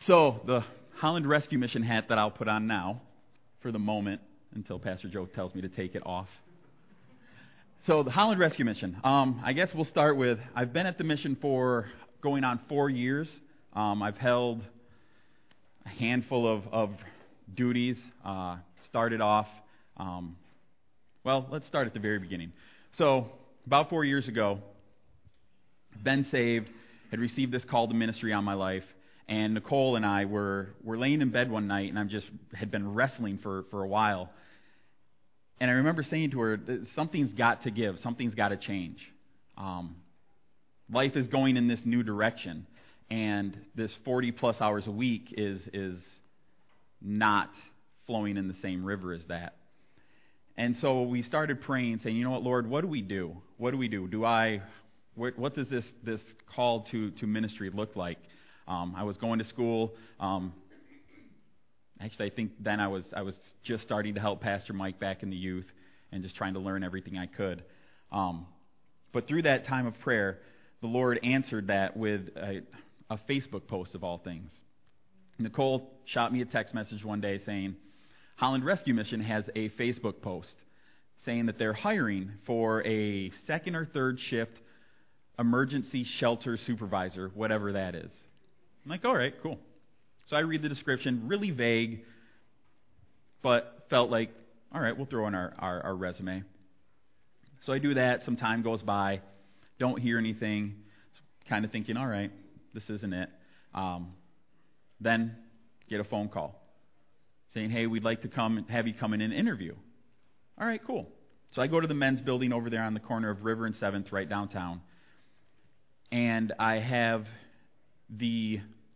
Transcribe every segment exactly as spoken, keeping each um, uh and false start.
So the Holland Rescue Mission hat that I'll put on now, for the moment, until Pastor Joe tells me to take it off. So the Holland Rescue Mission. Um, I guess we'll start with, I've been at the mission for going on four years. Um, I've held a handful of, of duties. Uh, started off, um, well, let's start at the very beginning. So about four years ago, been saved, had received this call to ministry on my life, and Nicole and I were, were laying in bed one night, and I just had been wrestling for, for a while. And I remember saying to her, something's got to give, something's got to change. Um, life is going in this new direction, and this forty plus hours a week is is not flowing in the same river as that. And so we started praying, saying, you know what, Lord, what do we do? What do we do? Do I, what, what does this, this call to, to ministry look like? Um, I was going to school. Um, actually, I think then I was I was just starting to help Pastor Mike back in the youth and just trying to learn everything I could. Um, but through that time of prayer, the Lord answered that with a, a Facebook post of all things. Nicole shot me a text message one day saying, Holland Rescue Mission has a Facebook post saying that they're hiring for a second or third shift emergency shelter supervisor, whatever that is. I'm like, all right, cool. So I read the description, really vague, but felt like, all right, we'll throw in our, our, our resume. So I do that. Some time goes by. Don't hear anything. Kind of thinking, all right, this isn't it. Um, then get a phone call saying, hey, we'd like to come have you come in and interview. All right, cool. So I go to the men's building over there on the corner of River and seventh, right downtown. And I have the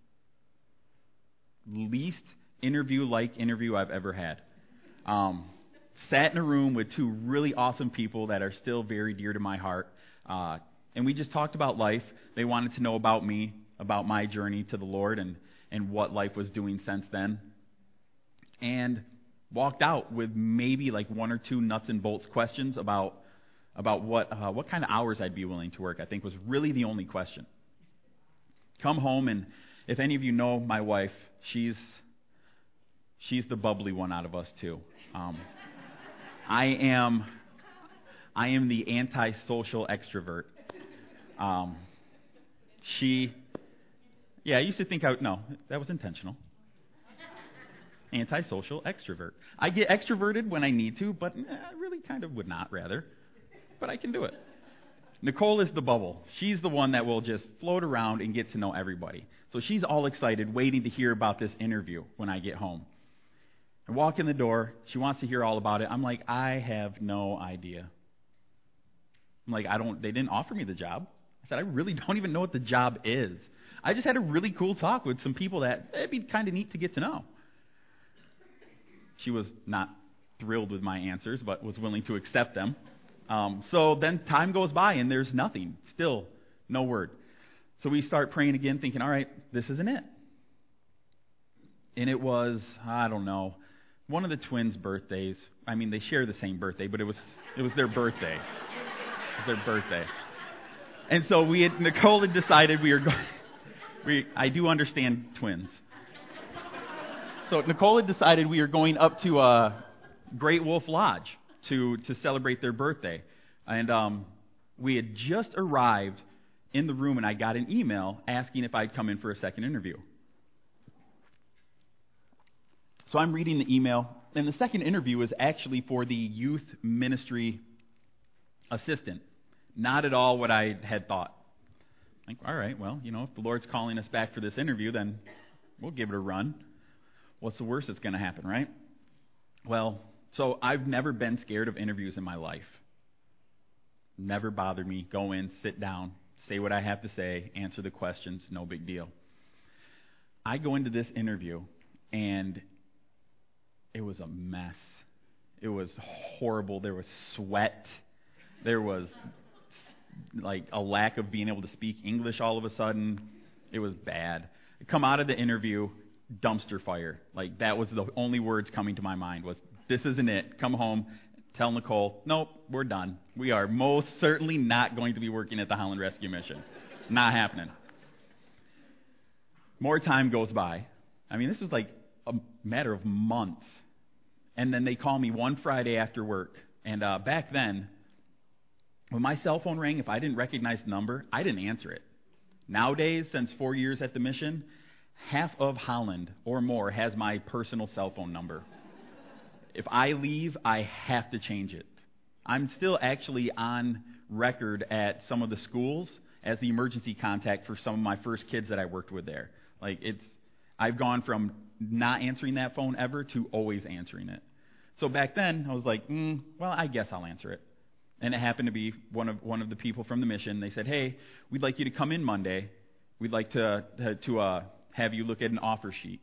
least interview-like interview I've ever had. Um, sat in a room with two really awesome people that are still very dear to my heart. Uh, and we just talked about life. They wanted to know about me, about my journey to the Lord, and, and what life was doing since then. And walked out with maybe like one or two nuts and bolts questions about about what uh, what kind of hours I'd be willing to work. I think was really the only question. Come home, and if any of you know my wife, she's she's the bubbly one out of us too. Um, I am I am the antisocial extrovert. Um, she, yeah, I used to think I would, no, that was intentional. Antisocial extrovert. I get extroverted when I need to, but I really kind of would not rather. But I can do it. Nicole is the bubble. She's the one that will just float around and get to know everybody. So she's all excited, waiting to hear about this interview when I get home. I walk in the door. She wants to hear all about it. I'm like, I have no idea. I'm like, I don't, they didn't offer me the job. I said, I really don't even know what the job is. I just had a really cool talk with some people that it'd be kind of neat to get to know. She was not thrilled with my answers, but was willing to accept them. Um, so then time goes by, and there's nothing. Still, no word. So we start praying again, thinking, all right, this isn't it. And it was, I don't know, one of the twins' birthdays. I mean, they share the same birthday, but it was it was their birthday. It was their birthday. And so we had, Nicole had decided we were going, we, I do understand twins. So Nicole had decided we were going up to uh, Great Wolf Lodge to, to celebrate their birthday. And um, we had just arrived in the room, and I got an email asking if I'd come in for a second interview. So I'm reading the email, and the second interview is actually for the youth ministry assistant. Not at all what I had thought. Like, all right, well, you know, if the Lord's calling us back for this interview, then we'll give it a run. What's the worst that's going to happen, right? Well, so I've never been scared of interviews in my life. Never bothered me. Go in, sit down, say what I have to say, answer the questions, no big deal. I go into this interview, and it was a mess. It was horrible. There was sweat. There was like a lack of being able to speak English all of a sudden. It was bad. I come out of the interview, dumpster fire. Like, that was the only words coming to my mind was, this isn't it. Come home, tell Nicole, nope, we're done. We are most certainly not going to be working at the Holland Rescue Mission. Not happening. More time goes by. I mean, this was like a matter of months. And then they call me one Friday after work. And uh, back then, when my cell phone rang, if I didn't recognize the number, I didn't answer it. Nowadays, since four years at the mission, half of Holland or more has my personal cell phone number. If I leave, I have to change it. I'm still actually on record at some of the schools as the emergency contact for some of my first kids that I worked with there. Like, it's, I've gone from not answering that phone ever to always answering it. So back then, I was like, mm, well, I guess I'll answer it. And it happened to be one of one of the people from the mission. They said, hey, we'd like you to come in Monday. We'd like to to, to uh, have you look at an offer sheet.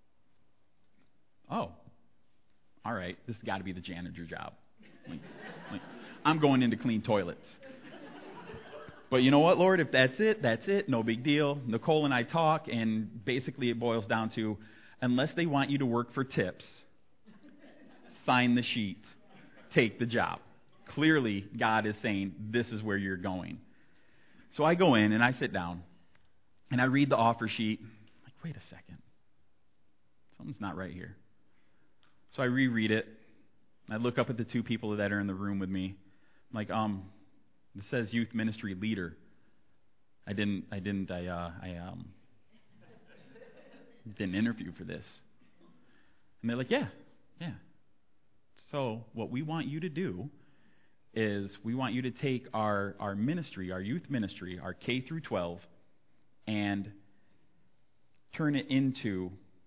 Oh, all right. This has got to be the janitor job. Like, like, I'm going in to clean toilets. But you know what, Lord? If that's it, that's it. No big deal. Nicole and I talk, and basically it boils down to, unless they want you to work for tips, sign the sheet, take the job. Clearly, God is saying, this is where you're going. So I go in, and I sit down, and I read the offer sheet. I'm like, wait a second. Something's not right here. So I reread it. I look up at the two people that are in the room with me. I'm like, um, it says youth ministry leader. I didn't, I didn't, I, uh, I, um, didn't interview for this. And they're like, yeah, yeah. So what we want you to do is we want you to take our, our ministry, our youth ministry, our K through twelve, and turn it into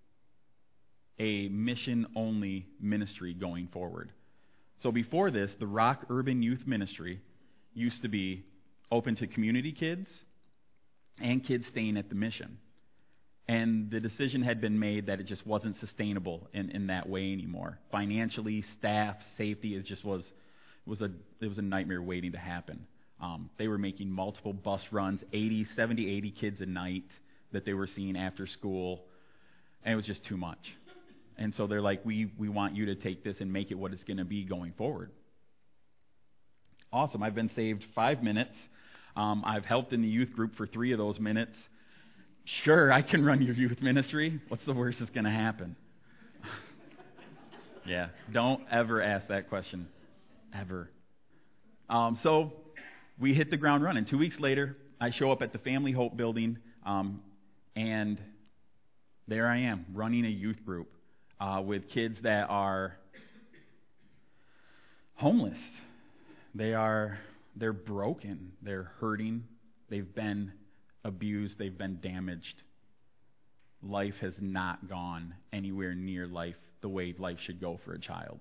a mission-only ministry going forward. So before this, the Rock Urban Youth Ministry used to be open to community kids and kids staying at the mission. And the decision had been made that it just wasn't sustainable in, in that way anymore. Financially, staff, safety, it just was was a it was a nightmare waiting to happen. Um, they were making multiple bus runs, eighty, seventy, eighty kids a night that they were seeing after school, and it was just too much. And so they're like, we we want you to take this and make it what it's going to be going forward. Awesome. I've been saved five minutes. Um, I've helped in the youth group for three of those minutes. Sure, I can run your youth ministry. What's the worst that's going to happen? Yeah, don't ever ask that question. Ever. Um, so we hit the ground running. Two weeks later, I show up at the Family Hope building, um, and there I am, running a youth group uh, with kids that are homeless. They are, they're broken. They're hurting. They've been abused. They've been damaged. Life has not gone anywhere near life the way life should go for a child.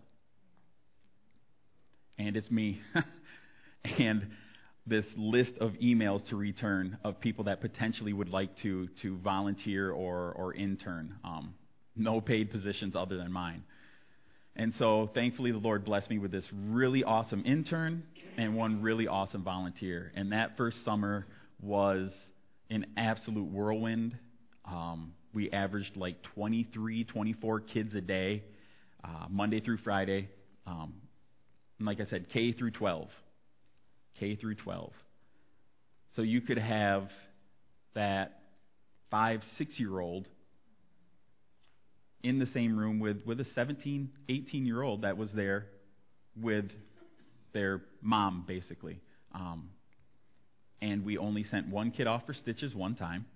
And it's me. And this list of emails to return of people that potentially would like to to volunteer or, or intern. Um, no paid positions other than mine. And so thankfully the Lord blessed me with this really awesome intern and one really awesome volunteer. And that first summer was an absolute whirlwind. Um, we averaged like twenty-three, twenty-four kids a day, uh, Monday through Friday. Um, and like I said, K through twelve. K through twelve. So you could have that five, six-year-old in the same room with, with a seventeen, eighteen-year-old that was there with their mom, basically. Um, and we only sent one kid off for stitches one time.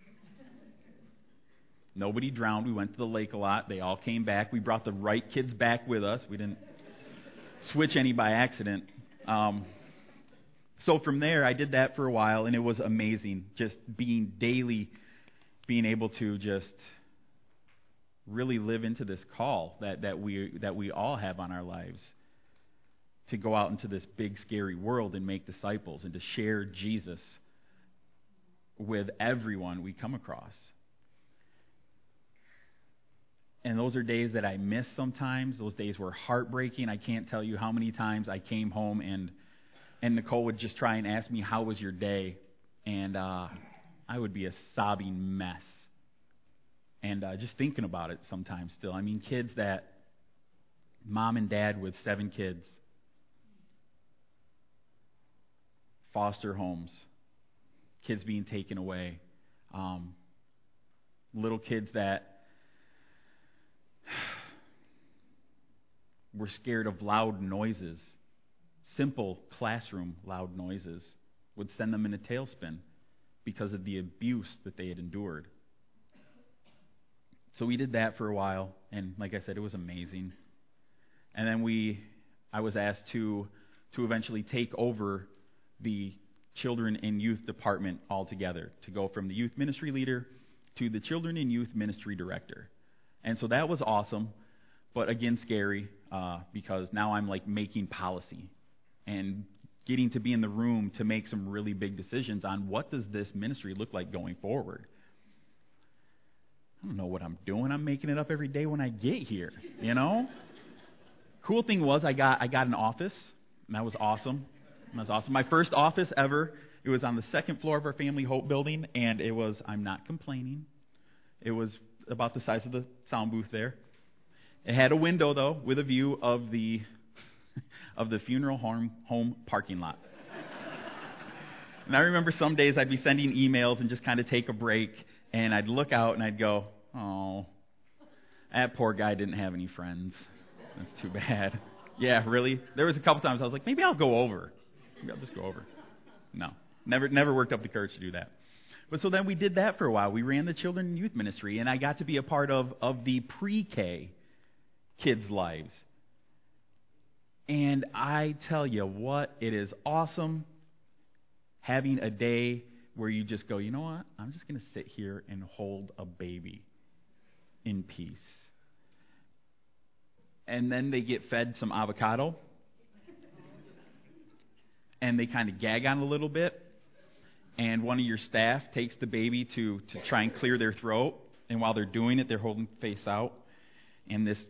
Nobody drowned. We went to the lake a lot. They all came back. We brought the right kids back with us. We didn't switch any by accident. Um, so from there, I did that for a while, and it was amazing. Just being daily, being able to just really live into this call that, that we that we all have on our lives, to go out into this big, scary world and make disciples and to share Jesus with everyone we come across. And those are days that I miss sometimes. Those days were heartbreaking. I can't tell you how many times I came home and and Nicole would just try and ask me, how was your day? And uh, I would be a sobbing mess. And uh, just thinking about it sometimes still. I mean, kids that, mom and dad with seven kids, foster homes, kids being taken away, um, little kids that were scared of loud noises. Simple classroom loud noises would send them in a tailspin because of the abuse that they had endured. So we did that for a while, and like I said, it was amazing. And then we, I was asked to to eventually take over the children and youth department altogether, to go from the youth ministry leader to the children and youth ministry director. And so that was awesome, but again scary, uh, because now I'm like making policy and getting to be in the room to make some really big decisions on what does this ministry look like going forward. I don't know what I'm doing. I'm making it up every day when I get here, you know? Cool thing was I got I got an office, and that was awesome. That was awesome. My first office ever, it was on the second floor of our Family Hope building, and it was, I'm not complaining, it was about the size of the sound booth there. It had a window, though, with a view of the of the funeral home, home parking lot. And I remember some days I'd be sending emails and just kind of take a break, and I'd look out and I'd go, oh, that poor guy didn't have any friends. That's too bad. Yeah, really? There was a couple times I was like, maybe I'll go over. Maybe I'll just go over. No, never never worked up the courage to do that. But so then we did that for a while. We ran the children and youth ministry, and I got to be a part of, of the pre-K kids' lives. And I tell you what, it is awesome having a day where you just go, you know what, I'm just going to sit here and hold a baby in peace. And then they get fed some avocado, and they kind of gag on it a little bit, and one of your staff takes the baby to, to try and clear their throat, and while they're doing it, they're holding face out, and this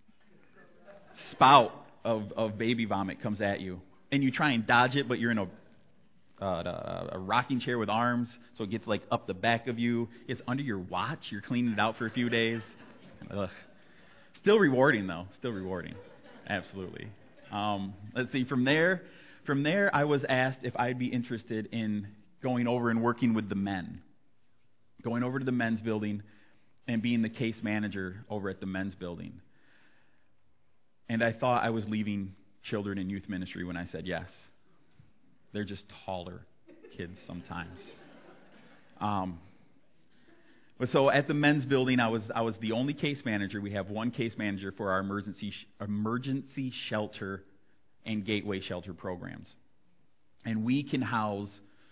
spout of, of baby vomit comes at you, and you try and dodge it, but you're in a uh, a rocking chair with arms, so it gets like up the back of you. It's under your watch. You're cleaning it out for a few days. Ugh. Still rewarding, though. Still rewarding. Absolutely. Um, let's see. From there, from there, I was asked if I'd be interested in going over and working with the men. Going over to the men's building and being the case manager over at the men's building. And I thought I was leaving children and youth ministry when I said yes. They're just taller kids sometimes. Um, But so at the men's building, I was I was the only case manager. We have one case manager for our emergency sh- emergency shelter and gateway shelter programs, and we can house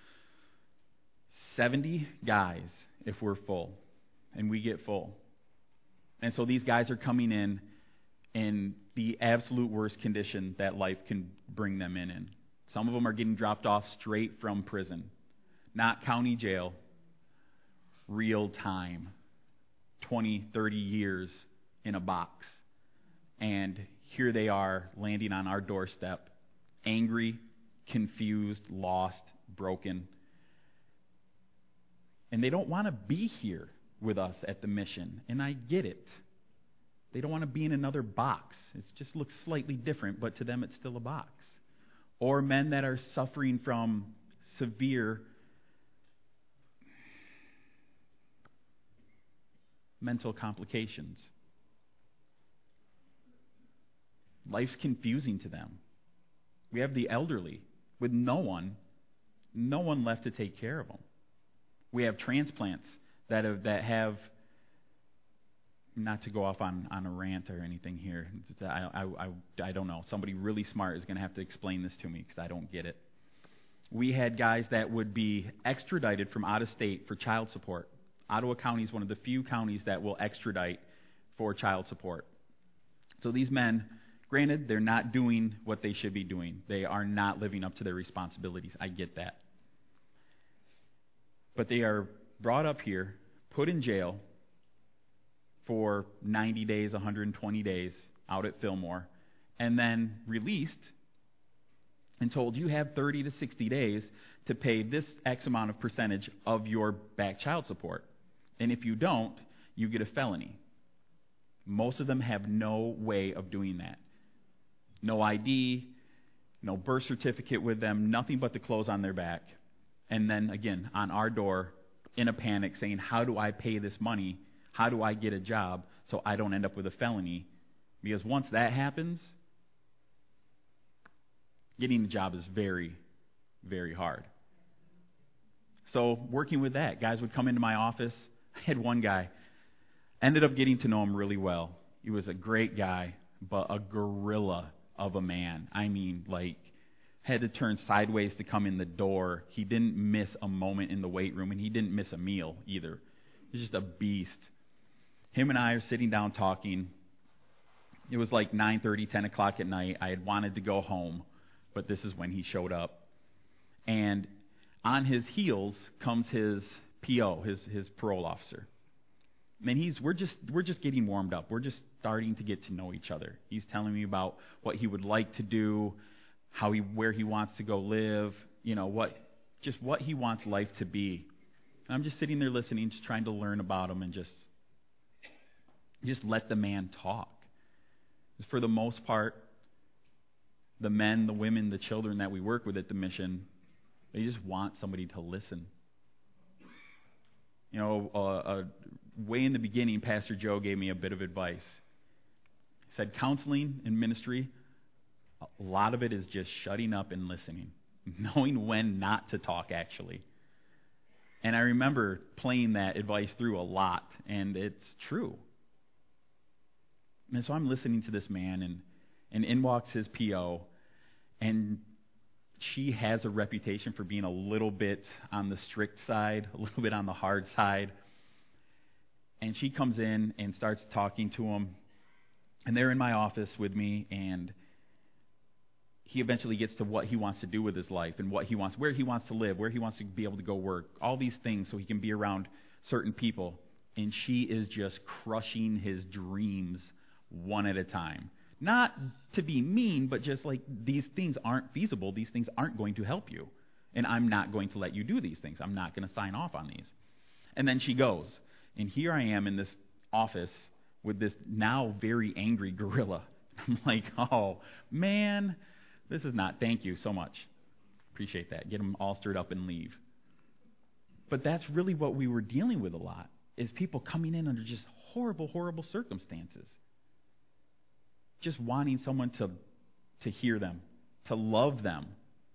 seventy guys if we're full, and we get full. And so these guys are coming in in the absolute worst condition that life can bring them in. in. Some of them are getting dropped off straight from prison, not county jail. Real time, twenty, thirty years in a box. And here they are landing on our doorstep, angry, confused, lost, broken. And they don't want to be here with us at the mission. And I get it. They don't want to be in another box. It just looks slightly different, but to them it's still a box. Or men that are suffering from severe mental complications. Life's confusing to them. We have the elderly with no one, no one left to take care of them. We have transplants that have, that have not to go off on, on a rant or anything here. I, I, I, I don't know. Somebody really smart is going to have to explain this to me because I don't get it. We had guys that would be extradited from out of state for child support. Ottawa County is one of the few counties that will extradite for child support. So these men, granted, they're not doing what they should be doing. They are not living up to their responsibilities. I get that. But they are brought up here, put in jail for ninety days, one hundred twenty days out at Fillmore, and then released and told you have thirty to sixty days to pay this X amount of percentage of your back child support. And if you don't, you get a felony. Most of them have no way of doing that. No I D, no birth certificate with them, nothing but the clothes on their back. And then, again, on our door, in a panic, saying, how do I pay this money? How do I get a job so I don't end up with a felony? Because once that happens, Getting the job is very, very hard. So working with that, guys would come into my office. I had one guy, ended up getting to know him really well. He was a great guy, but a gorilla of a man. I mean, like, had to turn sideways to come in the door. He didn't miss a moment in the weight room, and he didn't miss a meal either. He's just a beast. Him and I are sitting down talking. It was like nine thirty, ten o'clock at night. I had wanted to go home, but this is when he showed up. And on his heels comes his P O, his his parole officer. And he's we're just we're just getting warmed up. We're just starting to get to know each other. He's telling me about what he would like to do, how he where he wants to go live, you know, what just what he wants life to be. And I'm just sitting there listening, just trying to learn about him and just just let the man talk. For the most part, the men, the women, the children that we work with at the mission, they just want somebody to listen. You know, uh, uh, way in the beginning, Pastor Joe gave me a bit of advice. He said, counseling and ministry, a lot of it is just shutting up and listening, knowing when not to talk, actually. And I remember playing that advice through a lot, and it's true. And so I'm listening to this man, and, and in walks his P O, and she has a reputation for being a little bit on the strict side, a little bit on the hard side. And she comes in and starts talking to him, and they're in my office with me, and he eventually gets to what he wants to do with his life and what he wants, where he wants to live, where he wants to be able to go work, all these things so he can be around certain people. And she is just crushing his dreams one at a time. Not to be mean, but just like, these things aren't feasible. These things aren't going to help you. And I'm not going to let you do these things. I'm not going to sign off on these. And then she goes. And here I am in this office with this now very angry gorilla. I'm like, oh, man, this is not, thank you so much. Appreciate that. Get them all stirred up and leave. But that's really what we were dealing with a lot, is people coming in under just horrible, horrible circumstances. Just wanting someone to, to hear them, to love them,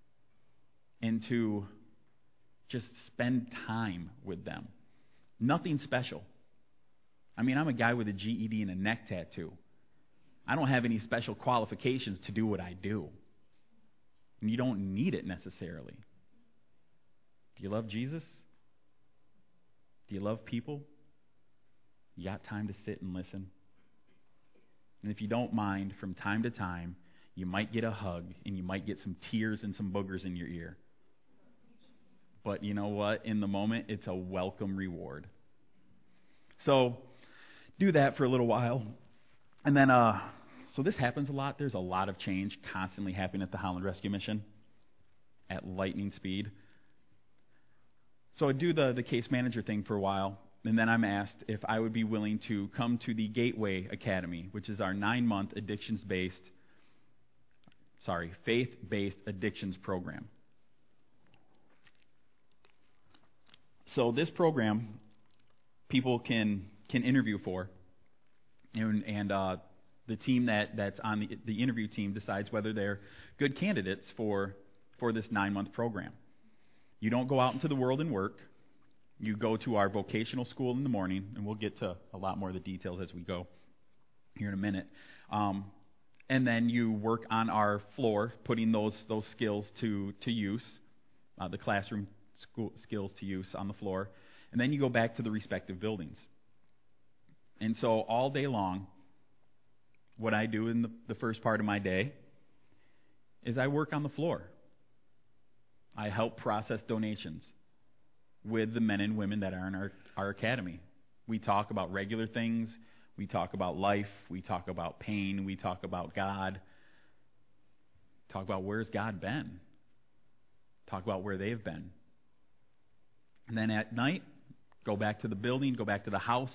and to just spend time with them. Nothing special. I mean, I'm a guy with a G E D and a neck tattoo. I don't have any special qualifications to do what I do. And you don't need it necessarily. Do you love Jesus? Do you love people? You got time to sit and listen? And if you don't mind, from time to time, you might get a hug and you might get some tears and some boogers in your ear. But you know what? In the moment, it's a welcome reward. So do that for a little while. And then, uh, so this happens a lot. There's a lot of change constantly happening at the Holland Rescue Mission at lightning speed. So I do the, the case manager thing for a while. And then I'm asked if I would be willing to come to the Gateway Academy, which is our nine-month addictions-based, sorry, faith-based addictions program. So this program, people can can interview for, and, and uh, the team that, that's on the, the interview team decides whether they're good candidates for for this nine-month program. You don't go out into the world and work. You go to our vocational school in the morning, and we'll get to a lot more of the details as we go here in a minute. Um, and then you work on our floor, putting those those skills to, to use, uh, the classroom school skills to use on the floor. And then you go back to the respective buildings. And so all day long, what I do in the, the first part of my day is I work on the floor. I help process donations with the men and women that are in our, our academy. We talk about regular things. We talk about life. We talk about pain. We talk about God. Talk about where's God been. Talk about where they've been. And then at night, go back to the building, go back to the house,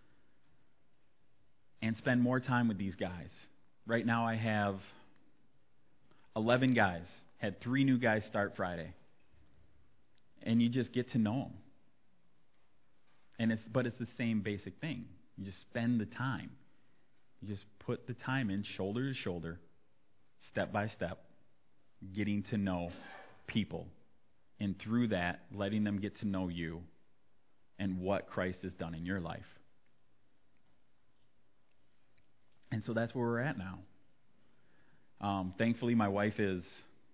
and spend more time with these guys. Right now I have eleven guys. Had three new guys start Friday. And you just get to know them. And it's, but it's the same basic thing. You just spend the time. You just put the time in shoulder to shoulder, step by step, getting to know people, and through that, letting them get to know you and what Christ has done in your life. And so that's where we're at now. Um, thankfully, my wife is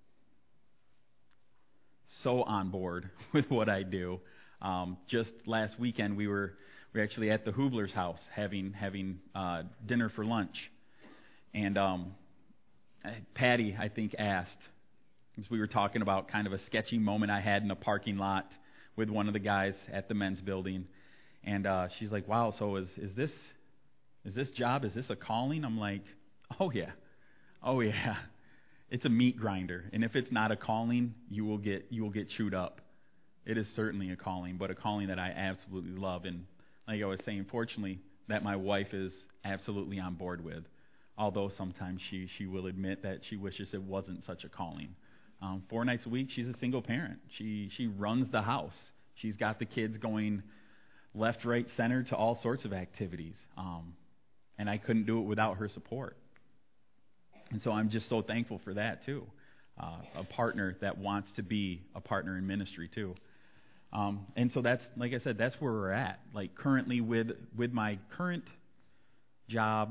so on board with what I do. Um, just last weekend, we were we were actually at the Hubler's house having having uh, dinner for lunch, and um, Patty, I think, asked, because we were talking about kind of a sketchy moment I had in a parking lot with one of the guys at the men's building, and uh, she's like, "Wow, so is is this is this job, is this a calling?" I'm like, "Oh yeah, oh yeah, it's a meat grinder, and if it's not a calling, you will get you will get chewed up. It is certainly a calling, but a calling that I absolutely love, and like I was saying, fortunately, that my wife is absolutely on board with, although sometimes she she will admit that she wishes it wasn't such a calling." Um, four nights a week, she's a single parent. She she runs the house. She's got the kids going left, right, center to all sorts of activities. Um, and I couldn't do it without her support. And so I'm just so thankful for that, too. Uh, a partner that wants to be a partner in ministry, too. Um, and so that's, like I said, that's where we're at. Like currently with, with my current job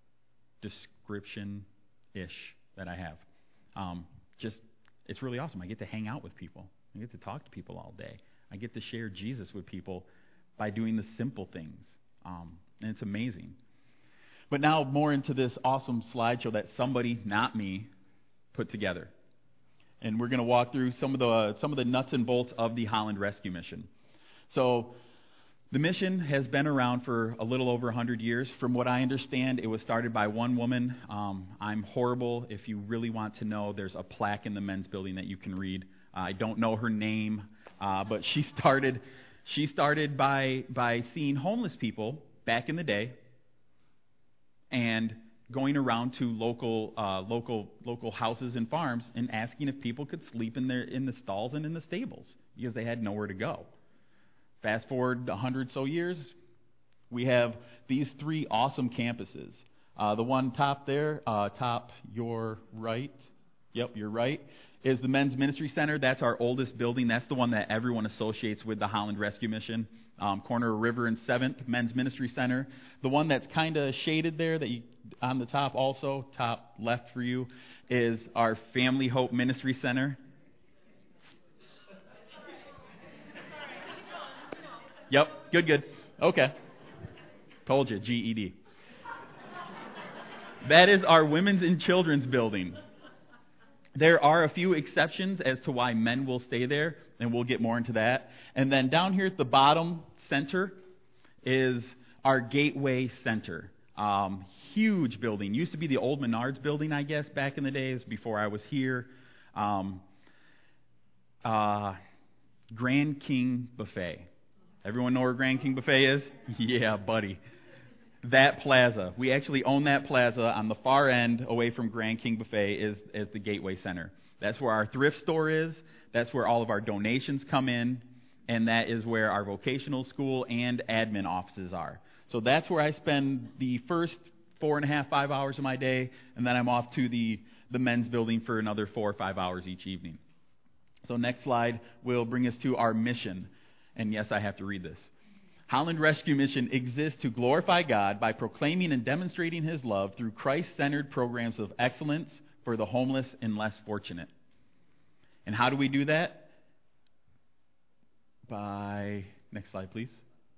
description-ish that I have. Um, just It's really awesome. I get to hang out with people. I get to talk to people all day. I get to share Jesus with people by doing the simple things. Um, and it's amazing. But now more into this awesome slideshow that somebody, not me, put together. And we're going to walk through some of the uh, some of the nuts and bolts of the Holland Rescue Mission. So the mission has been around for a little over one hundred years. From what I understand, it was started by one woman. Um, I'm horrible. If you really want to know, there's a plaque in the men's building that you can read. Uh, I don't know her name, uh, but she started she started by by seeing homeless people back in the day and going around to local uh, local local houses and farms and asking if people could sleep in their in the stalls and in the stables because they had nowhere to go. Fast forward a hundred so years, we have these three awesome campuses. Uh, the one top there, uh, top your right, yep, you're right, is the Men's Ministry Center. That's our oldest building. That's the one that everyone associates with the Holland Rescue Mission. Um, corner of River and seventh, Men's Ministry Center. The one that's kind of shaded there, that you on the top also, top left for you, is our Family Hope Ministry Center. Yep, good, good. Okay. Told you, G E D. That is our Women's and Children's building. There are a few exceptions as to why men will stay there, and we'll get more into that. And then down here at the bottom center is our Gateway Center. Um, huge building. Used to be the old Menards building, I guess, back in the days before I was here. Um, uh, Grand King Buffet. Everyone know where Grand King Buffet is? Yeah, buddy. That plaza. We actually own that plaza on the far end away from Grand King Buffet is, is the Gateway Center. That's where our thrift store is. That's where all of our donations come in. And that is where our vocational school and admin offices are. So that's where I spend the first four and a half, five hours of my day. And then I'm off to the, the men's building for another four or five hours each evening. So next slide will bring us to our mission. And yes, I have to read this. Holland Rescue Mission exists to glorify God by proclaiming and demonstrating His love through Christ-centered programs of excellence for the homeless and less fortunate. And how do we do that? By, next slide please.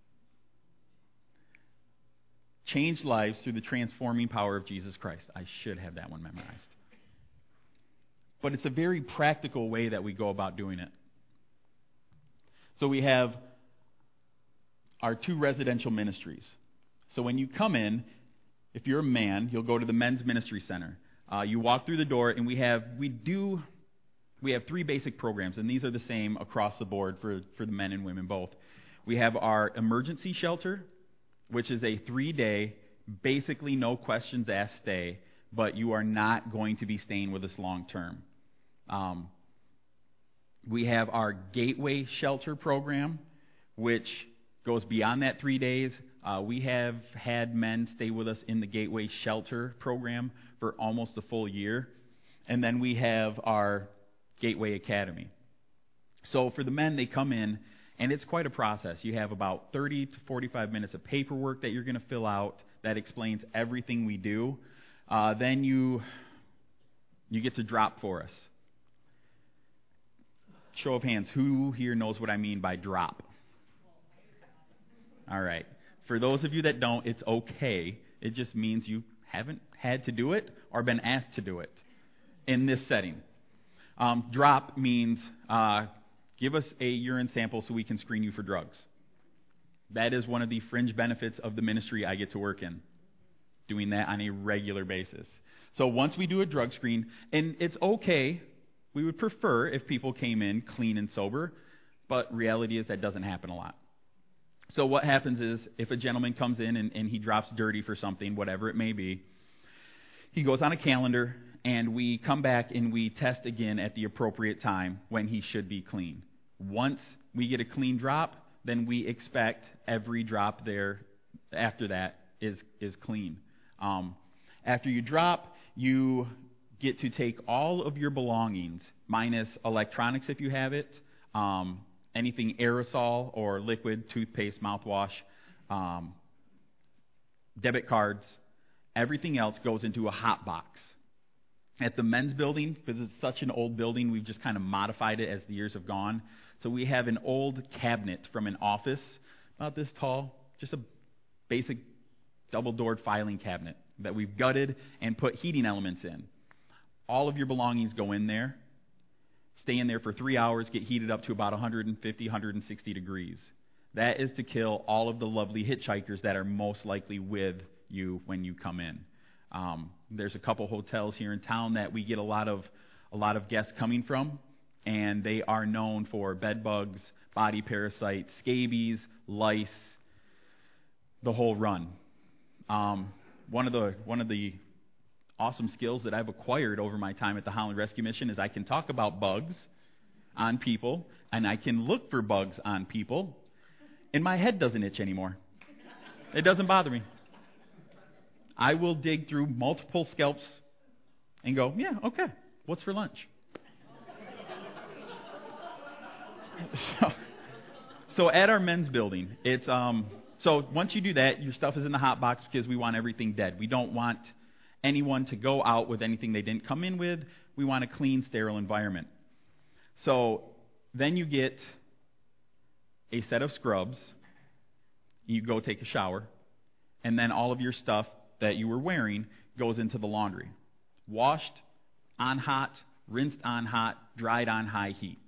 Change lives through the transforming power of Jesus Christ. I should have that one memorized. But it's a very practical way that we go about doing it. So we have our two residential ministries. So when you come in, if you're a man, you'll go to the Men's Ministry Center. Uh, you walk through the door, and we have we do we have three basic programs, and these are the same across the board for for the men and women both. We have our emergency shelter, which is a three-day, basically no questions asked stay, but you are not going to be staying with us long term. Um, we have our Gateway Shelter program, which goes beyond that three days. Uh, we have had men stay with us in the Gateway Shelter program for almost a full year. And then we have our Gateway Academy. So for the men, they come in, and it's quite a process. You have about thirty to forty-five minutes of paperwork that you're going to fill out that explains everything we do. Uh, then you you get to drop for us. Show of hands, who here knows what I mean by drop? All right. For those of you that don't, it's okay. It just means you haven't had to do it or been asked to do it in this setting. Um, drop means uh, give us a urine sample so we can screen you for drugs. That is one of the fringe benefits of the ministry I get to work in, doing that on a regular basis. So once we do a drug screen, and it's okay, we would prefer if people came in clean and sober, but reality is that doesn't happen a lot. So what happens is if a gentleman comes in and, and he drops dirty for something, whatever it may be, he goes on a calendar, and we come back and we test again at the appropriate time when he should be clean. Once we get a clean drop, then we expect every drop there after that is is clean. Um, after you drop, you get to take all of your belongings, minus electronics if you have it, um, anything aerosol or liquid, toothpaste, mouthwash, um, debit cards, everything else goes into a hot box. At the men's building, because it's such an old building, we've just kind of modified it as the years have gone. So we have an old cabinet from an office, about this tall, just a basic double-doored filing cabinet that we've gutted and put heating elements in. All of your belongings go in there, stay in there for three hours, get heated up to about one fifty, one sixty degrees. That is to kill all of the lovely hitchhikers that are most likely with you when you come in. Um, there's a couple hotels here in town that we get a lot of a lot of guests coming from, and they are known for bed bugs, body parasites, scabies, lice, the whole run. Um, one of the one of the awesome skills that I've acquired over my time at the Holland Rescue Mission is I can talk about bugs on people, and I can look for bugs on people, and my head doesn't itch anymore. It doesn't bother me. I will dig through multiple scalps and go, yeah, okay, what's for lunch? so, so at our men's building, it's um. So once you do that, your stuff is in the hot box because we want everything dead. We don't want anyone to go out with anything they didn't come in with. We want a clean, sterile environment. So then you get a set of scrubs. You go take a shower, and then all of your stuff that you were wearing goes into the laundry. Washed on hot, rinsed on hot, dried on high heat.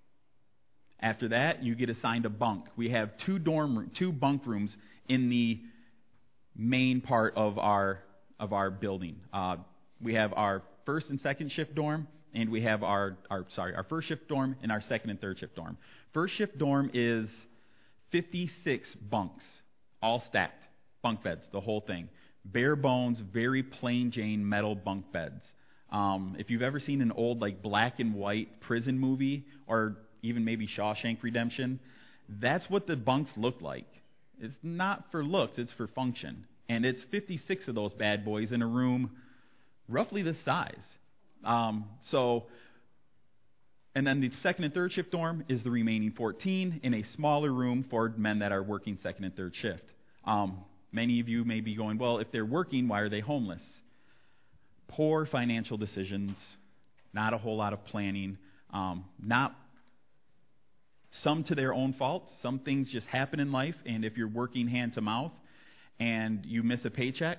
After that, you get assigned a bunk. We have two dorm, two bunk rooms in the main part of our of our building. Uh, we have our first and second shift dorm, and we have our, our sorry our first shift dorm and our second and third shift dorm. First shift dorm is fifty-six bunks, all stacked, bunk beds, the whole thing. Bare bones, very plain Jane metal bunk beds. Um, if you've ever seen an old like black and white prison movie, or even maybe Shawshank Redemption, that's what the bunks look like. It's not for looks, it's for function. And it's fifty-six of those bad boys in a room roughly this size. Um, so, and then the second and third shift dorm is the remaining fourteen in a smaller room for men that are working second and third shift. Um, many of you may be going, well, if they're working, why are they homeless? Poor financial decisions, not a whole lot of planning, um, not some to their own fault. Some things just happen in life, and if you're working hand to mouth and you miss a paycheck,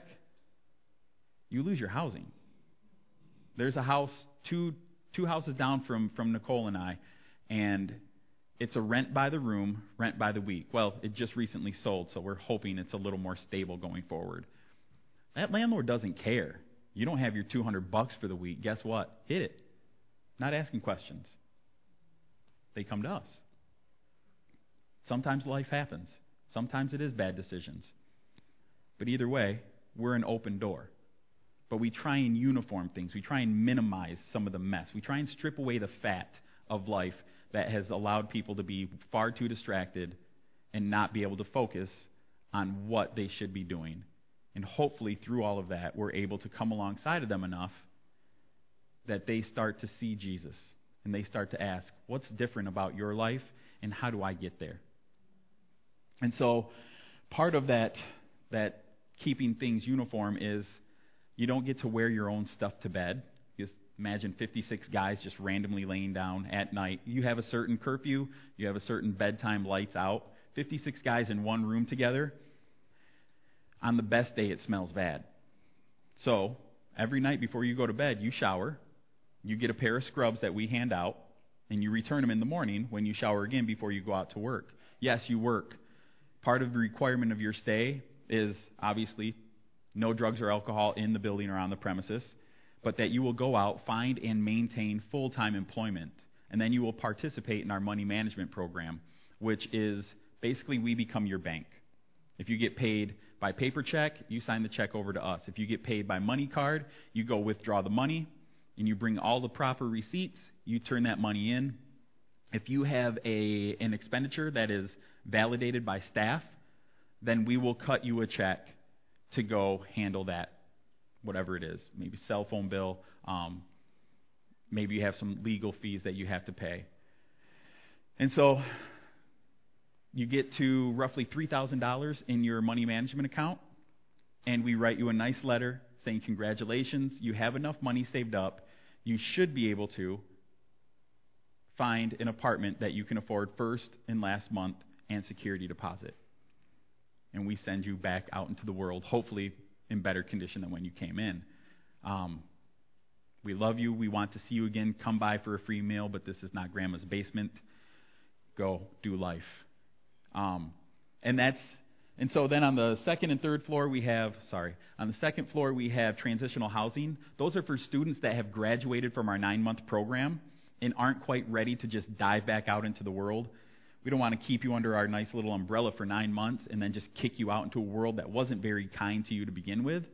you lose your housing. There's a house two two houses down from, from Nicole and I, and it's a rent by the room, rent by the week. Well, it just recently sold, so we're hoping it's a little more stable going forward. That landlord doesn't care. You don't have your two hundred bucks for the week. Guess what? Hit it. Not asking questions. They come to us. Sometimes life happens. Sometimes it is bad decisions. But either way, we're an open door. But we try and uniform things. We try and minimize some of the mess. We try and strip away the fat of life that has allowed people to be far too distracted and not be able to focus on what they should be doing. And hopefully through all of that, we're able to come alongside of them enough that they start to see Jesus and they start to ask, what's different about your life and how do I get there? And so part of that that keeping things uniform is you don't get to wear your own stuff to bed. Just imagine fifty-six guys just randomly laying down at night. You have a certain curfew. You have a certain bedtime, lights out. fifty-six guys in one room together. On the best day, it smells bad. So every night before you go to bed, you shower. You get a pair of scrubs that we hand out, and you return them in the morning when you shower again before you go out to work. Yes, you work. Part of the requirement of your stay is obviously no drugs or alcohol in the building or on the premises, but that you will go out, find and maintain full-time employment, and then you will participate in our money management program, which is basically we become your bank. If you get paid by paper check, you sign the check over to us. If you get paid by money card, you go withdraw the money, and you bring all the proper receipts, you turn that money in. If you have a an expenditure that is validated by staff, then we will cut you a check to go handle that, whatever it is. Maybe cell phone bill, um, maybe you have some legal fees that you have to pay. And so you get to roughly three thousand dollars in your money management account, and we write you a nice letter saying, congratulations, you have enough money saved up. You should be able to find an apartment that you can afford first and last month and security deposit. And we send you back out into the world, hopefully in better condition than when you came in. Um, we love you. We want to see you again. Come by for a free meal, but this is not Grandma's basement. Go do life. Um, and that's And so then on the second and third floor we have, sorry, on the second floor we have transitional housing. Those are for students that have graduated from our nine-month program and aren't quite ready to just dive back out into the world. We don't want to keep you under our nice little umbrella for nine months and then just kick you out into a world that wasn't very kind to you to begin with.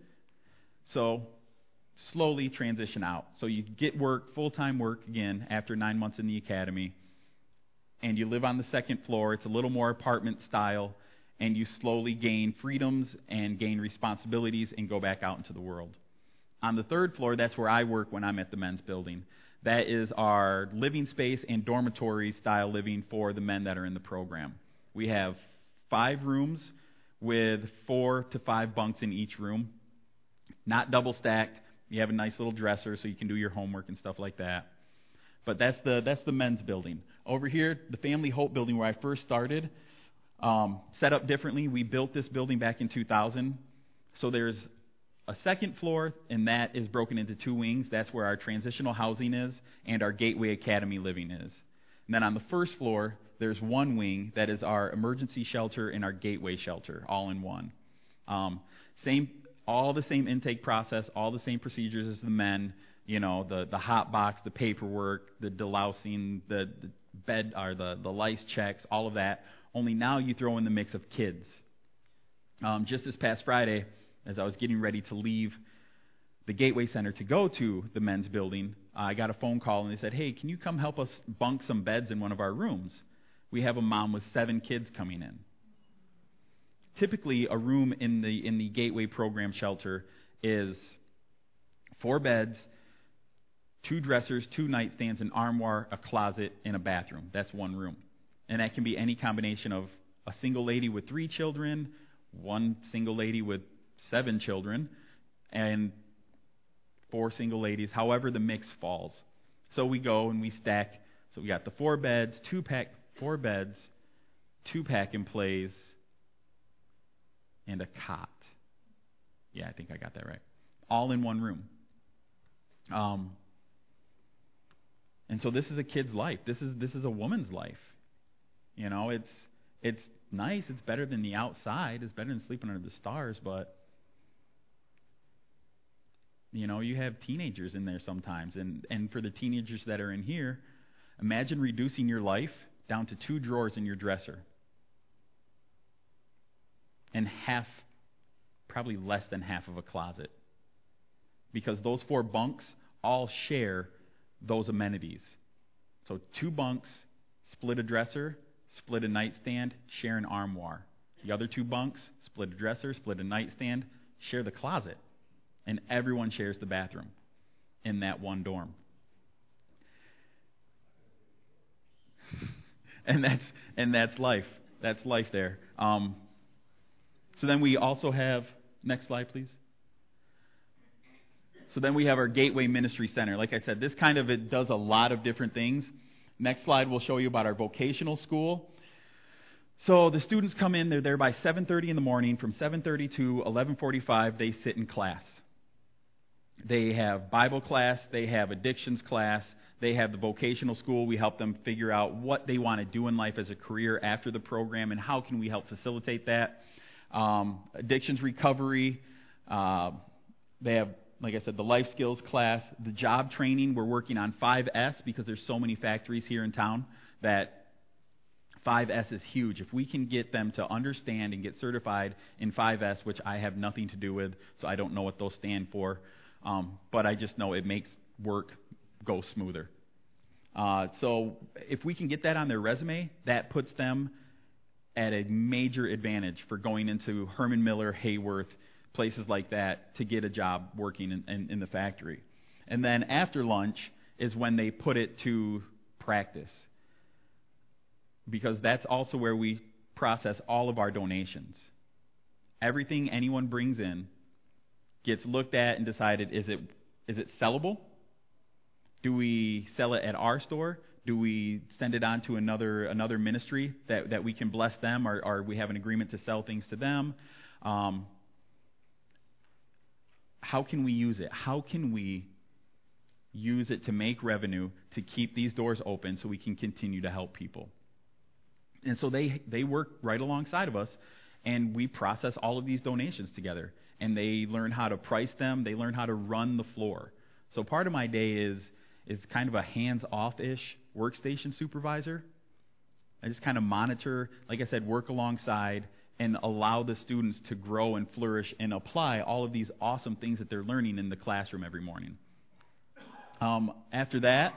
So slowly transition out. So you get work, full-time work again after nine months in the academy, and you live on the second floor. It's a little more apartment style, and you slowly gain freedoms and gain responsibilities and go back out into the world. On the third floor, that's where I work when I'm at the men's building. That is our living space and dormitory style living for the men that are in the program. We have five rooms with four to five bunks in each room, not double stacked. You have a nice little dresser so you can do your homework and stuff like that. But that's the that's the men's building. Over here, the Family Hope building where I first started, um, set up differently. We built this building back in two thousand. So there's a second floor, and that is broken into two wings. That's where our transitional housing is and our Gateway Academy living is. And then on the first floor, there's one wing that is our emergency shelter and our Gateway shelter, all in one. Um, same, all the same intake process, all the same procedures as the men. You know, the, the hot box, the paperwork, the delousing, the, the bed, or the, the lice checks, all of that. Only now you throw in the mix of kids. Um, just this past Friday, as I was getting ready to leave the Gateway Center to go to the men's building, I got a phone call and they said, hey, can you come help us bunk some beds in one of our rooms? We have a mom with seven kids coming in. Typically, a room in the in the Gateway program shelter is four beds, two dressers, two nightstands, an armoire, a closet, and a bathroom. That's one room. And that can be any combination of a single lady with three children, one single lady with seven children, and four single ladies, however the mix falls. So we go and we stack. So we got the four beds, two pack, four beds, two pack and plays, and a cot. Yeah, I think I got that right. All in one room. Um, and so this is a kid's life. This is this is a woman's life. You know, it's it's nice. It's better than the outside. It's better than sleeping under the stars, but you know, you have teenagers in there sometimes. And, and for the teenagers that are in here, imagine reducing your life down to two drawers in your dresser. And half, probably less than half of a closet. Because those four bunks all share those amenities. So two bunks, split a dresser, split a nightstand, share an armoire. The other two bunks, split a dresser, split a nightstand, share the closet. And everyone shares the bathroom. in that one dorm. and that's and that's life. That's life there. Um, so then we also have, next slide, please. So then we have our Gateway Ministry Center. Like I said, this kind of it does a lot of different things. Next slide will show you about our vocational school. So the students come in, they're there by seven thirty in the morning. From seven thirty to eleven forty-five, they sit in class. They have Bible class, they have addictions class, they have the vocational school. We help them figure out what they want to do in life as a career after the program and how can we help facilitate that. Um, addictions recovery, uh, they have, like I said, the life skills class, the job training. We're working on five S because there's so many factories here in town that five S is huge. If we can get them to understand and get certified in five S, which I have nothing to do with, so I don't know what those stand for, um, but I just know it makes work go smoother. Uh, so if we can get that on their resume, that puts them at a major advantage for going into Herman Miller, Hayworth, places like that to get a job working in, in, in the factory. And then after lunch is when they put it to practice, because that's also where we process all of our donations. Everything anyone brings in gets looked at and decided, is it is it sellable? Do we sell it at our store? Do we send it on to another another ministry that, that we can bless them, or, or we have an agreement to sell things to them? Um, how can we use it? How can we use it to make revenue to keep these doors open so we can continue to help people? And so they they work right alongside of us, and we process all of these donations together. And they learn how to price them. They learn how to run the floor. So part of my day is is kind of a hands-off-ish workstation supervisor. I just kind of monitor, like I said, work alongside, and allow the students to grow and flourish and apply all of these awesome things that they're learning in the classroom every morning. Um, after that,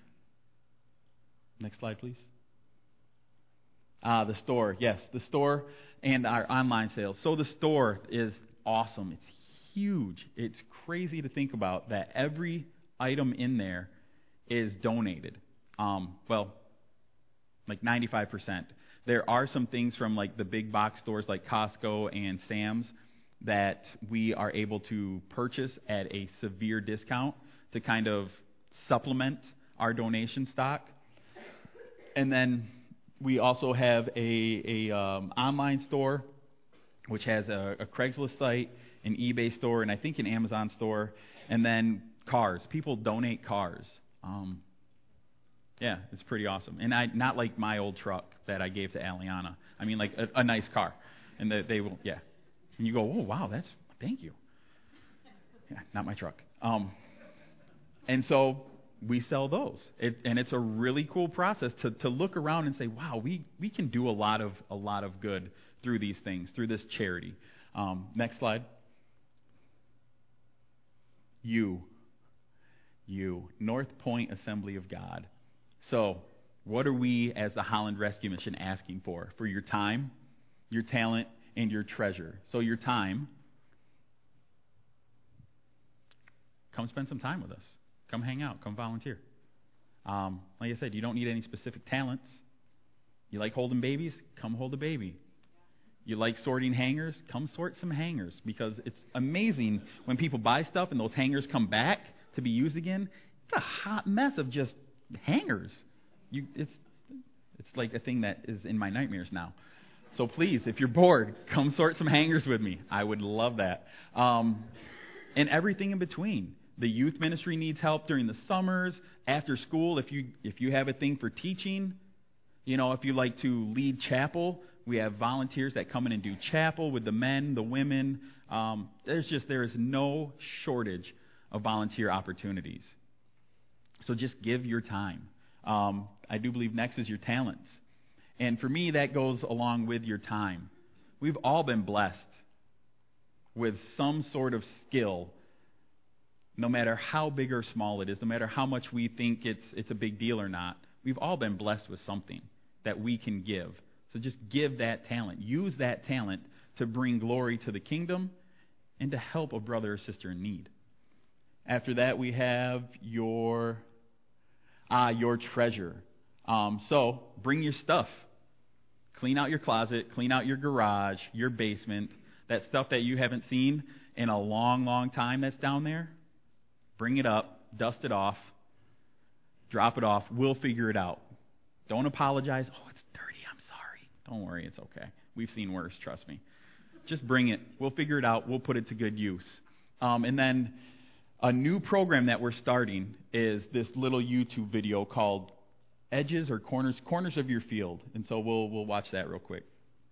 next slide, please. Ah, the store, yes, the store and our online sales. So the store is awesome. It's huge. It's crazy to think about that every item in there is donated. Um, well, like ninety-five percent. There are some things from like the big box stores like Costco and Sam's that we are able to purchase at a severe discount to kind of supplement our donation stock. And then we also have a, a um, online store which has a, a Craigslist site, an eBay store, and I think an Amazon store, and then cars. People donate cars. Um, yeah, it's pretty awesome. And I not like my old truck that I gave to Aliana. I mean, like a, a nice car. And they, they will, yeah. And you go, oh, wow, that's, thank you. Yeah, not my truck. Um, and so we sell those. It, and it's a really cool process to, to look around and say, wow, we, we can do a lot of a lot of good through these things, through this charity. Um, next slide. You. You. North Point Assembly of God. So, what are we as the Holland Rescue Mission asking for? For your time, your talent, and your treasure. So your time, come spend some time with us. Come hang out. Come volunteer. Um, like I said, you don't need any specific talents. You like holding babies? Come hold a baby. You like sorting hangers? Come sort some hangers, because it's amazing when people buy stuff and those hangers come back to be used again. It's a hot mess of just hangers. You, it's it's like a thing that is in my nightmares now. So please, if you're bored, come sort some hangers with me. I would love that. Um, and everything in between. The youth ministry needs help during the summers, after school. If you if you have a thing for teaching, you know, if you like to lead chapel, we have volunteers that come in and do chapel with the men, the women. Um, there's just there is no shortage of volunteer opportunities. So just give your time. Um, I do believe next is your talents. And for me, that goes along with your time. We've all been blessed with some sort of skill, no matter how big or small it is, no matter how much we think it's it's a big deal or not. We've all been blessed with something that we can give. So just give that talent. Use that talent to bring glory to the kingdom and to help a brother or sister in need. After that, we have your ah, your treasure. Um, so bring your stuff. Clean out your closet, clean out your garage, your basement, that stuff that you haven't seen in a long, long time that's down there. Bring it up, dust it off, drop it off. We'll figure it out. Don't apologize. Oh, it's dirty. I'm sorry. Don't worry. It's okay. We've seen worse. Trust me. Just bring it. We'll figure it out. We'll put it to good use. Um, and then a new program that we're starting is this little YouTube video called Edges or Corners Corners of Your Field. And so we'll we'll watch that real quick.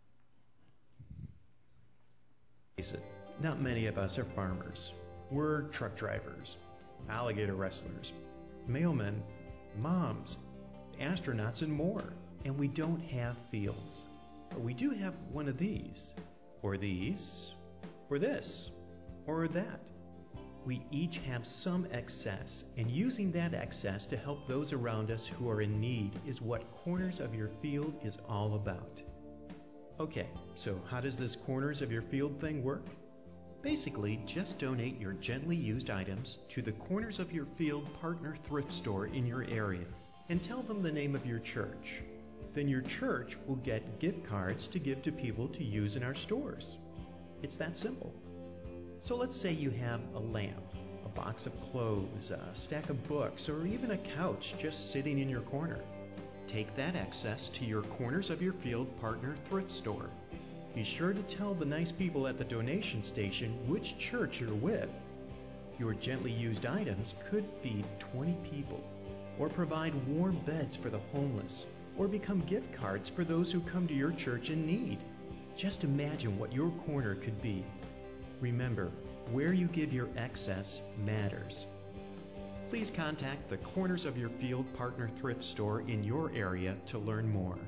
Face it, not many of us are farmers. We're truck drivers, alligator wrestlers, mailmen, moms, astronauts, and more. And we don't have fields. But we do have one of these, or these, or this, or that. We each have some excess, and using that excess to help those around us who are in need is what Corners of Your Field is all about. Okay, so how does this Corners of Your Field thing work? Basically, just donate your gently used items to the Corners of Your Field partner thrift store in your area and tell them the name of your church. Then your church will get gift cards to give to people to use in our stores. It's that simple. So let's say you have a lamp, a box of clothes, a stack of books, or even a couch just sitting in your corner. Take that excess to your Corners of Your Field partner thrift store. Be sure to tell the nice people at the donation station which church you're with. Your gently used items could feed twenty people, or provide warm beds for the homeless, or become gift cards for those who come to your church in need. Just imagine what your corner could be. Remember, where you give your excess matters. Please contact the Corners of Your Field partner thrift store in your area to learn more.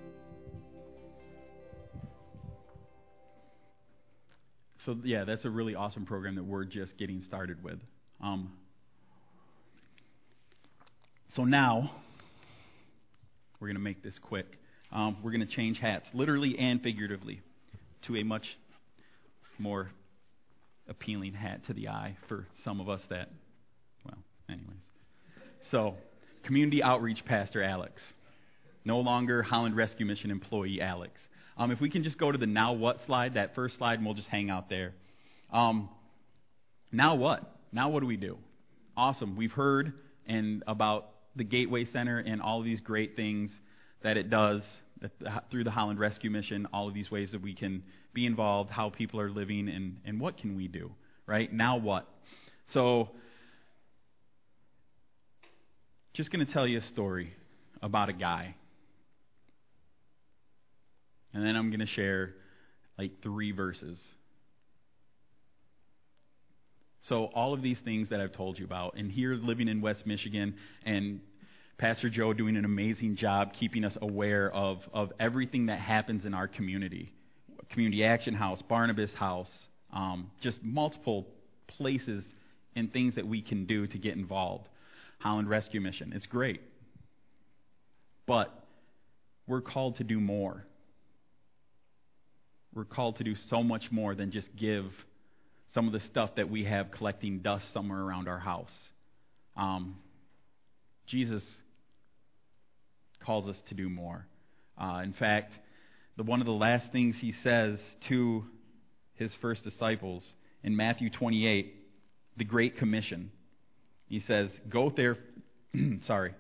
So yeah, that's a really awesome program that we're just getting started with. Um, so now, we're going to make this quick. Um, we're going to change hats, literally and figuratively, to a much more appealing hat to the eye for some of us that, well, anyways. So, Community Outreach Pastor Alex. No longer Holland Rescue Mission employee Alex. Um, if we can just go to the now what slide, that first slide, and we'll just hang out there. Um, now what? Now what do we do? Awesome. We've heard and about the Gateway Center and all of these great things that it does through the Holland Rescue Mission, all of these ways that we can be involved, how people are living, and, and what can we do, right? Now what? So, just going to tell you a story about a guy. And then I'm going to share like three verses. So all of these things that I've told you about, and here living in West Michigan, and Pastor Joe doing an amazing job keeping us aware of, of everything that happens in our community. Community Action House, Barnabas House, um, just multiple places and things that we can do to get involved. Holland Rescue Mission, it's great. But we're called to do more. We're called to do so much more than just give some of the stuff that we have collecting dust somewhere around our house. Um, Jesus calls us to do more. Uh, in fact, the one of the last things he says to his first disciples in Matthew twenty-eight, the Great Commission, he says, "Go there." sorry.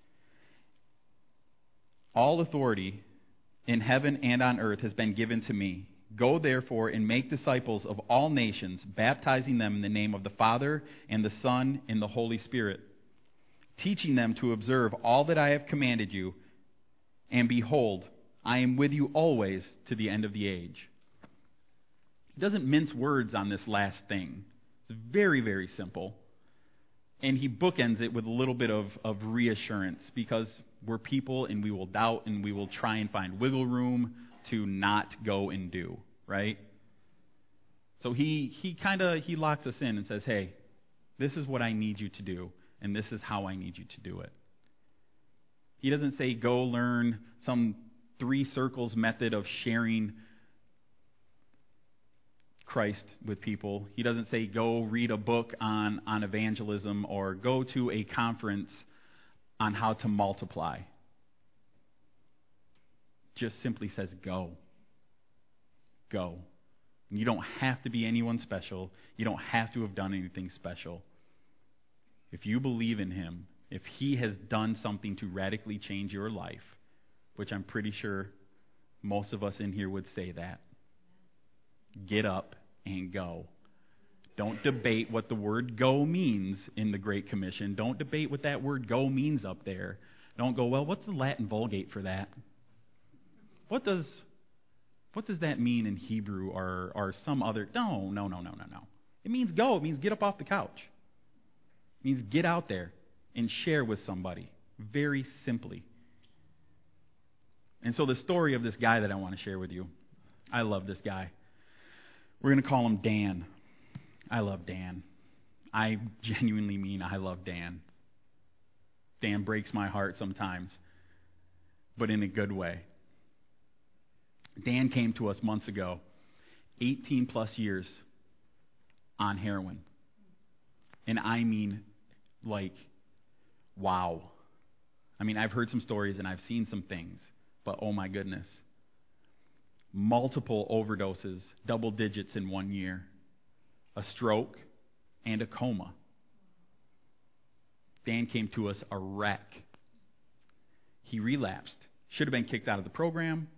"All authority in heaven and on earth has been given to me. Go therefore and make disciples of all nations, baptizing them in the name of the Father and the Son and the Holy Spirit, teaching them to observe all that I have commanded you. And behold, I am with you always to the end of the age." He doesn't mince words on this last thing. It's very, very simple. And he bookends it with a little bit of, of reassurance, because we're people and we will doubt and we will try and find wiggle room to not go and do, right? So he he kind of he locks us in and says, "Hey, this is what I need you to do, and this is how I need you to do it." He doesn't say, "Go learn some three circles method of sharing Christ with people. He doesn't say go read a book on, on evangelism or go to a conference on how to multiply. Just simply says go. Go. You don't have to be anyone special. You don't have to have done anything special. If you believe in him, if he has done something to radically change your life, which I'm pretty sure most of us in here would say that, get up and go. Don't debate what the word go means in the Great Commission. Don't debate what that word go means up there. Don't go, well, what's the Latin Vulgate for that? What does what does that mean in Hebrew or, or some other? No, no, no, no, no, no. It means go. It means get up off the couch. It means get out there and share with somebody. Very simply. And so the story of this guy that I want to share with you, I love this guy. We're going to call him Dan. I love Dan. I genuinely mean I love Dan. Dan breaks my heart sometimes, but in a good way. Dan came to us months ago, eighteen plus years on heroin. And I mean, like, wow. I mean, I've heard some stories and I've seen some things, but oh my goodness. Multiple overdoses, double digits in one year, a stroke, and a coma. Dan came to us a wreck. He relapsed. Should have been kicked out of the program.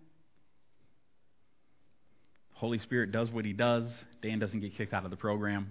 Holy Spirit does what he does. Dan doesn't get kicked out of the program.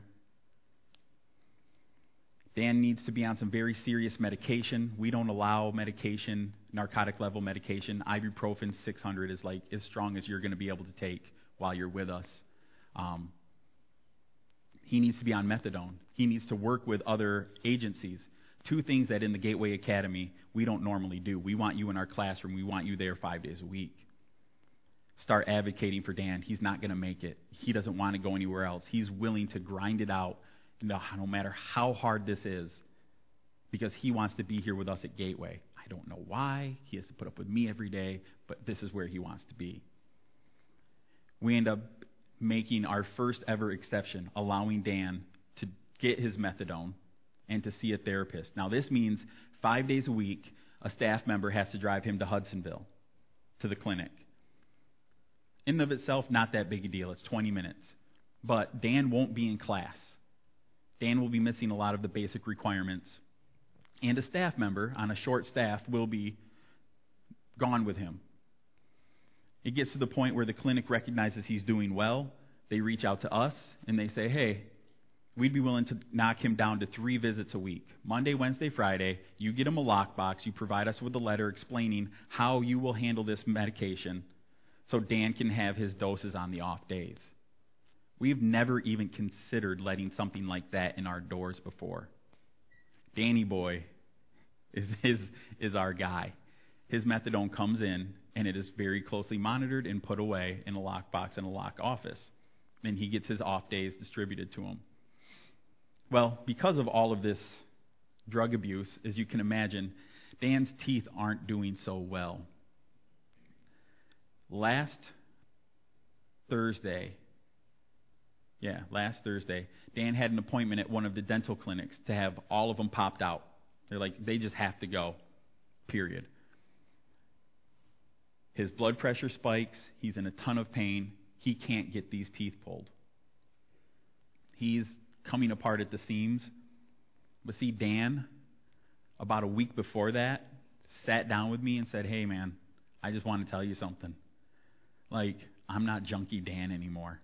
Dan needs to be on some very serious medication. We don't allow medication, narcotic level medication. Ibuprofen six hundred is like as strong as you're going to be able to take while you're with us. Um, he needs to be on methadone. He needs to work with other agencies. Two things that in the Gateway Academy we don't normally do. We want you in our classroom. We want you there five days a week. Start advocating for Dan. He's not going to make it. He doesn't want to go anywhere else. He's willing to grind it out no, no matter how hard this is because he wants to be here with us at Gateway. I don't know why. He has to put up with me every day, but this is where he wants to be. We end up making our first ever exception, allowing Dan to get his methadone and to see a therapist. Now, this means five days a week, a staff member has to drive him to Hudsonville, to the clinic. In and of itself, not that big a deal. It's twenty minutes. But Dan won't be in class. Dan will be missing a lot of the basic requirements. And a staff member on a short staff will be gone with him. It gets to the point where the clinic recognizes he's doing well. They reach out to us and they say, hey, we'd be willing to knock him down to three visits a week. Monday, Wednesday, Friday. You get him a lockbox. You provide us with a letter explaining how you will handle this medication so Dan can have his doses on the off days. We've never even considered letting something like that in our doors before. Danny Boy is, is, is our guy. His methadone comes in, and it is very closely monitored and put away in a lockbox in a locked office. And he gets his off days distributed to him. Well, because of all of this drug abuse, as you can imagine, Dan's teeth aren't doing so well. Last Thursday, yeah, last Thursday, Dan had an appointment at one of the dental clinics to have all of them popped out. They're like, they just have to go, period. His blood pressure spikes. He's in a ton of pain. He can't get these teeth pulled. He's coming apart at the seams. But see, Dan, about a week before that, sat down with me and said, hey, man, I just want to tell you something. Like, I'm not Junkie Dan anymore.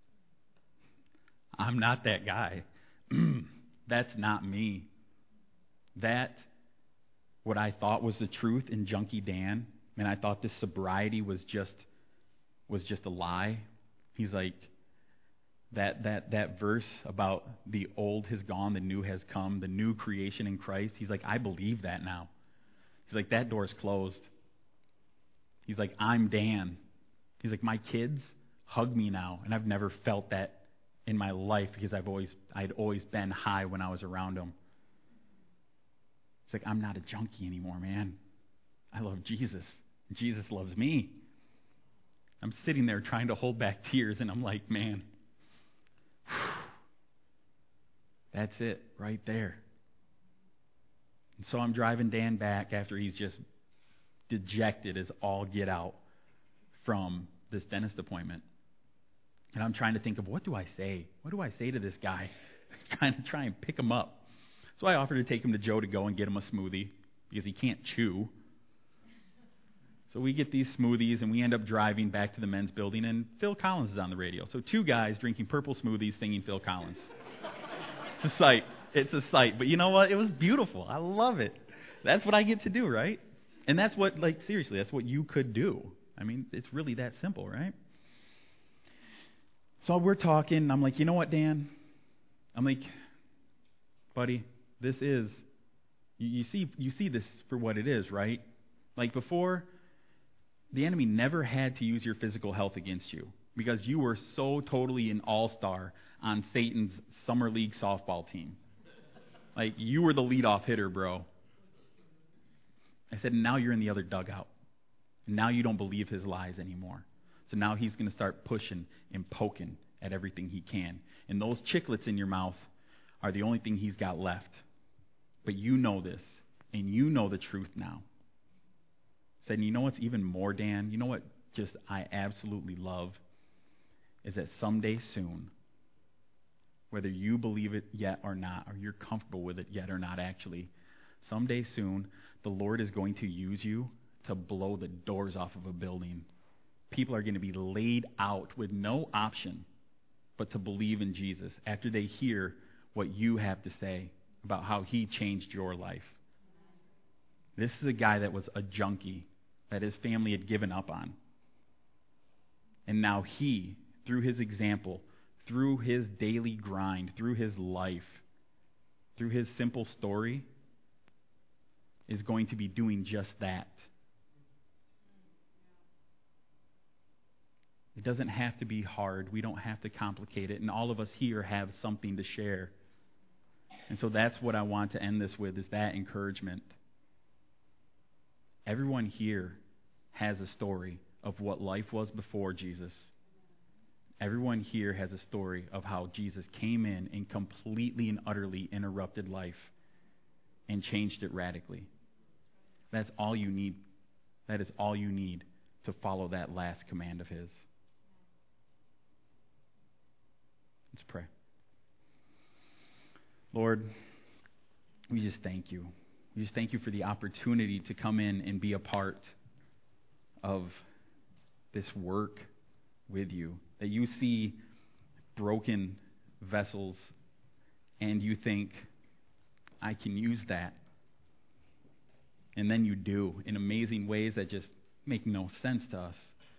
I'm not that guy. That's not me. That, what I thought was the truth in Junkie Dan, and I thought this sobriety was just was just a lie. He's like, that that that verse about the old has gone, the new has come, the new creation in Christ. He's like, I believe that now. He's like, that door's closed. He's like, I'm Dan. He's like, my kids hug me now, and I've never felt that in my life because I've always I'd always been high when I was around them. It's like, I'm not a junkie anymore, man. I love Jesus. Jesus loves me. I'm sitting there trying to hold back tears, and I'm like, man, That's it right there. And so I'm driving Dan back after he's just dejected as all get out from this dentist appointment. And I'm trying to think of, what do I say? What do I say to this guy? I'm trying to try and pick him up. So I offered to take him to Joe to go and get him a smoothie because he can't chew. So we get these smoothies, and we end up driving back to the men's building, and Phil Collins is on the radio. So two guys drinking purple smoothies singing Phil Collins. It's a sight. It's a sight. But you know what? It was beautiful. I love it. That's what I get to do, right? And that's what, like, seriously, that's what you could do. I mean, it's really that simple, right? So we're talking, and I'm like, you know what, Dan? I'm like, buddy, this is, you, you see you see this for what it is, right? Like before, the enemy never had to use your physical health against you because you were so totally an all-star on Satan's summer league softball team. Like, you were the leadoff hitter, bro. I said, now you're in the other dugout. Now you don't believe his lies anymore. So now he's going to start pushing and poking at everything he can. And those chiclets in your mouth are the only thing he's got left. But you know this, and you know the truth now. I said, and you know what's even more, Dan? You know what just I absolutely love? Is that someday soon, whether you believe it yet or not, or you're comfortable with it yet or not actually, someday soon, the Lord is going to use you to blow the doors off of a building. People are going to be laid out with no option but to believe in Jesus after they hear what you have to say about how he changed your life. This is a guy that was a junkie that his family had given up on. And now he, through his example, through his daily grind, through his life, through his simple story, is going to be doing just that. It doesn't have to be hard. We don't have to complicate it. And all of us here have something to share. And so that's what I want to end this with, is that encouragement. Everyone here has a story of what life was before Jesus. Everyone here has a story of how Jesus came in and completely and utterly interrupted life and changed it radically. That's all you need. That is all you need to follow that last command of his. Let's pray. Lord, we just thank you. We just thank you for the opportunity to come in and be a part of this work with you. That you see broken vessels and you think, I can use that. And then you do in amazing ways that just make no sense to us.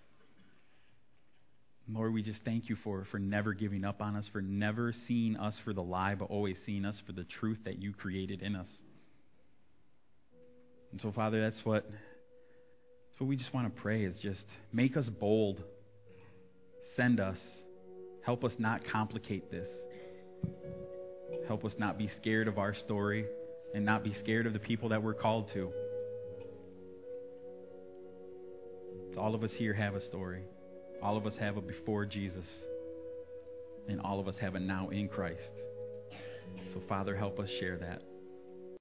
Lord, we just thank you for, for never giving up on us, for never seeing us for the lie, but always seeing us for the truth that you created in us. And so, Father, that's what, that's what we just want to pray, is just make us bold. Send us. Help us not complicate this. Help us not be scared of our story and not be scared of the people that we're called to. So all of us here have a story. All of us have a before Jesus. And all of us have a now in Christ. So, Father, help us share that.